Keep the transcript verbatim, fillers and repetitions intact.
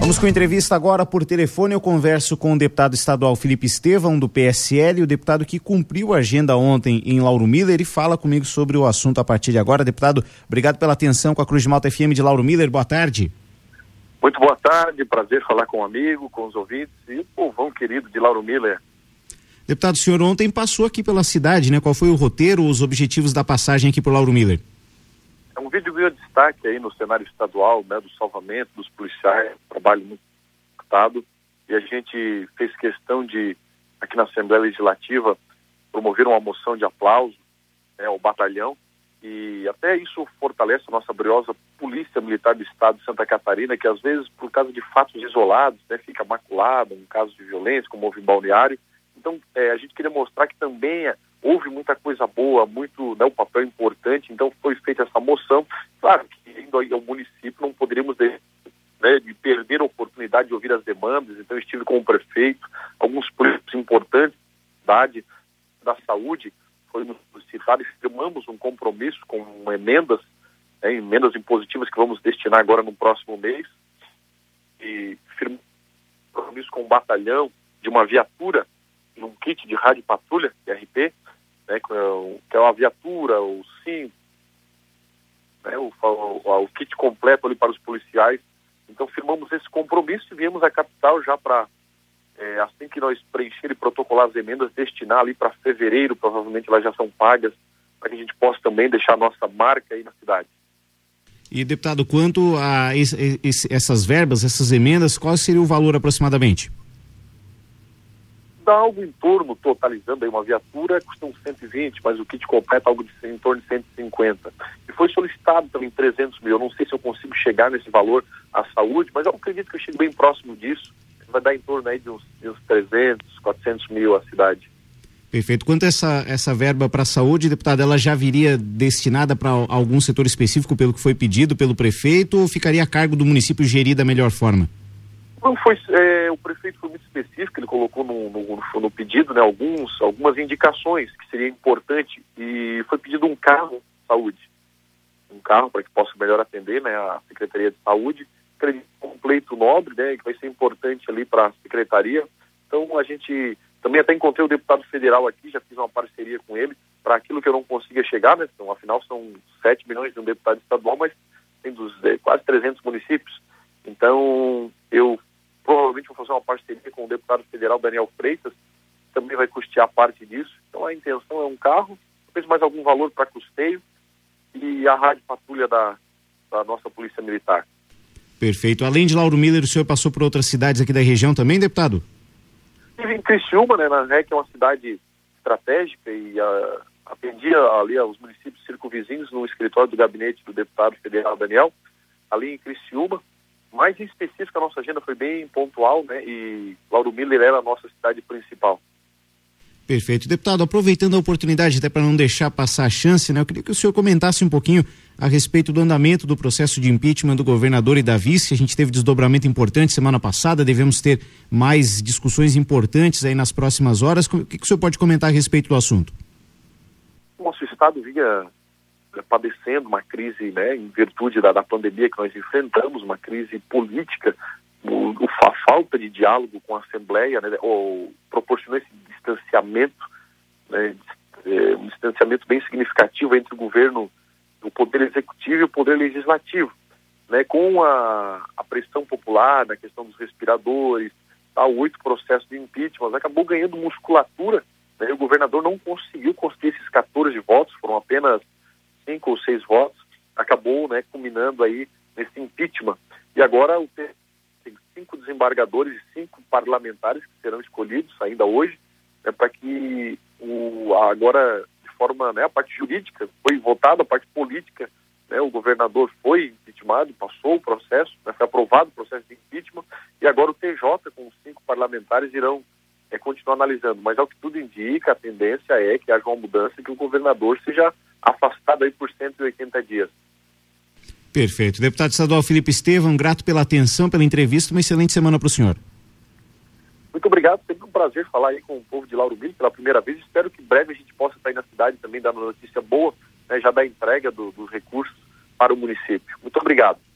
Vamos com a entrevista agora por telefone. Eu converso com o deputado estadual Felipe Estevão, do P S L, o deputado que cumpriu a agenda ontem em Lauro Miller, e fala comigo sobre o assunto a partir de agora. Deputado, obrigado pela atenção com a Cruz de Malta F M de Lauro Miller. Boa tarde. Muito boa tarde, prazer falar com um amigo, com os ouvintes e o povão querido de Lauro Miller. Deputado, o senhor ontem passou aqui pela cidade, né? Qual foi o roteiro, os objetivos da passagem aqui por Lauro Miller? É um vídeo ganhou destaque aí no cenário estadual, né, do salvamento, dos policiais, trabalho muito executado, e a gente fez questão de, aqui na Assembleia Legislativa, promover uma moção de aplauso, né, ao batalhão, e até isso fortalece a nossa briosa Polícia Militar do Estado de Santa Catarina, que às vezes, por causa de fatos isolados, né, fica maculada, um caso de violência, como houve em Balneário. Então, é, a gente queria mostrar que também é, houve muita coisa boa, muito, né, um papel importante, então foi feita essa moção. Claro que indo aí ao município não poderíamos de, né, de perder a oportunidade de ouvir as demandas, então eu estive com o prefeito, alguns políticos importantes da cidade, da saúde, foi nos solicitado e firmamos um compromisso com emendas, né, emendas impositivas que vamos destinar agora no próximo mês, e firmamos um compromisso com um batalhão de uma viatura, um kit de rádio patrulha, R P, né, que é uma viatura, o SIM, né, o, o, o kit completo ali para os policiais. Então firmamos esse compromisso e viemos à capital já para, é, assim que nós preencher e protocolar as emendas, destinar ali para fevereiro, provavelmente elas já são pagas, para que a gente possa também deixar a nossa marca aí na cidade. E, deputado, quanto a esse, esse, essas verbas, essas emendas, qual seria o valor aproximadamente? Dá algo em torno, totalizando aí uma viatura, custam cento e vinte, mas o kit completo algo de, em torno de cento e cinquenta. E foi solicitado também trezentos mil. Eu não sei se eu consigo chegar nesse valor à saúde, mas eu acredito que eu chego bem próximo disso. Vai dar em torno aí de uns, de uns trezentos, quatrocentos mil à cidade. Perfeito. Quanto a essa, essa verba para a saúde, deputado, ela já viria destinada para algum setor específico pelo que foi pedido pelo prefeito, ou ficaria a cargo do município gerir da melhor forma? Não foi, é, o prefeito foi muito específico, ele colocou no, no, no pedido, né, alguns, algumas indicações que seria importante, e foi pedido um carro de saúde, um carro para que possa melhor atender, né, a Secretaria de Saúde, um pleito nobre, né, que vai ser importante ali para a Secretaria. Então a gente também até encontrei o deputado federal aqui, já fiz uma parceria com ele para aquilo que eu não conseguia chegar, né, então, afinal são sete milhões de um deputado estadual, mas tem dos, é, quase trezentos municípios, então eu provavelmente vou fazer uma parceria com o deputado federal Daniel Freitas, que também vai custear parte disso. Então a intenção é um carro, talvez mais algum valor para custeio e a rádio patrulha da, da nossa Polícia Militar. Perfeito. Além de Lauro Miller, o senhor passou por outras cidades aqui da região também, deputado? Estive em Criciúma, né, na R E C, que é uma cidade estratégica, e uh, atendia ali aos municípios circunvizinhos no escritório do gabinete do deputado federal Daniel, ali em Criciúma. Mais em específico, a nossa agenda foi bem pontual, né, e Lauro Miller era a nossa cidade principal. Perfeito. Deputado, aproveitando a oportunidade, até para não deixar passar a chance, né, eu queria que o senhor comentasse um pouquinho a respeito do andamento do processo de impeachment do governador e da vice. A gente teve desdobramento importante semana passada, devemos ter mais discussões importantes aí nas próximas horas. O que, que o senhor pode comentar a respeito do assunto? O nosso estado vinha padecendo uma crise, né, em virtude da, da pandemia que nós enfrentamos, uma crise política, o, o, a falta de diálogo com a Assembleia, né, ou, proporcionou esse distanciamento, né, é, um distanciamento bem significativo entre o governo, o poder executivo e o poder legislativo, né, com a, a pressão popular na questão dos respiradores, tá, oito processos de impeachment, acabou ganhando musculatura, né, e o governador não conseguiu conseguir esses quatorze votos, foram apenas cinco ou seis votos, acabou, né, culminando aí nesse impeachment. E agora o tem cinco desembargadores e cinco parlamentares que serão escolhidos ainda hoje, né, para que o, agora, de forma, né, a parte jurídica foi votada, a parte política, né, o governador foi impeachmentado, passou o processo, né, foi aprovado o processo de impeachment, e agora o T J com os cinco parlamentares irão é, continuar analisando. Mas ao que tudo indica, a tendência é que haja uma mudança e que o governador seja afastado aí por cento e oitenta dias. Perfeito. Deputado estadual Felipe Estevão, grato pela atenção, pela entrevista, uma excelente semana para o senhor. Muito obrigado, sempre um prazer falar aí com o povo de Lauro Miller pela primeira vez. Espero que em breve a gente possa estar aí na cidade também dando notícia boa, né, já da entrega do, dos recursos para o município. Muito obrigado.